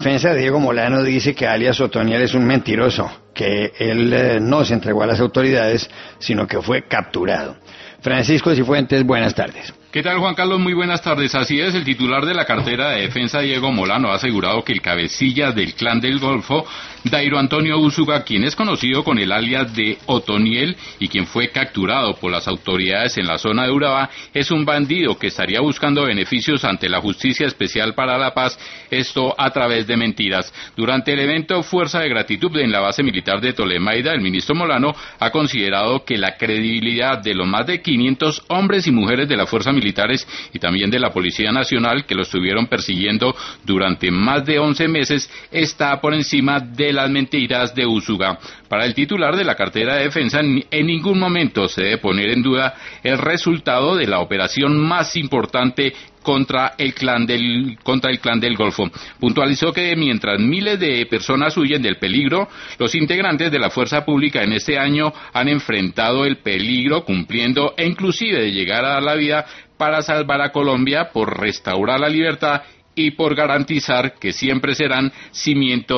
defensa de Diego Molano dice que alias Otoniel es un mentiroso, que él no se entregó a las autoridades, sino que fue capturado. Francisco Cifuentes, buenas tardes. ¿Qué tal, Juan Carlos? Muy buenas tardes. Así es, el titular de la cartera de defensa, Diego Molano, ha asegurado que el cabecilla del Clan del Golfo, Dairo Antonio Úsuga, quien es conocido con el alias de Otoniel y quien fue capturado por las autoridades en la zona de Urabá, es un bandido que estaría buscando beneficios ante la Justicia Especial para la Paz, esto a través de mentiras. Durante el evento Fuerza de Gratitud en la base militar de Tolemaida, el ministro Molano ha considerado que la credibilidad de los más de 500 hombres y mujeres de la Fuerza Militares y también de la Policía Nacional que lo estuvieron persiguiendo durante más de 11 meses está por encima de las mentiras de Úsuga. Para el titular de la cartera de defensa, en ningún momento se debe poner en duda el resultado de la operación más importante contra el clan del Golfo. Puntualizó que mientras miles de personas huyen del peligro, los integrantes de la fuerza pública en este año han enfrentado el peligro cumpliendo e inclusive de llegar a dar la vida para salvar a Colombia, por restaurar la libertad y por garantizar que siempre serán cimiento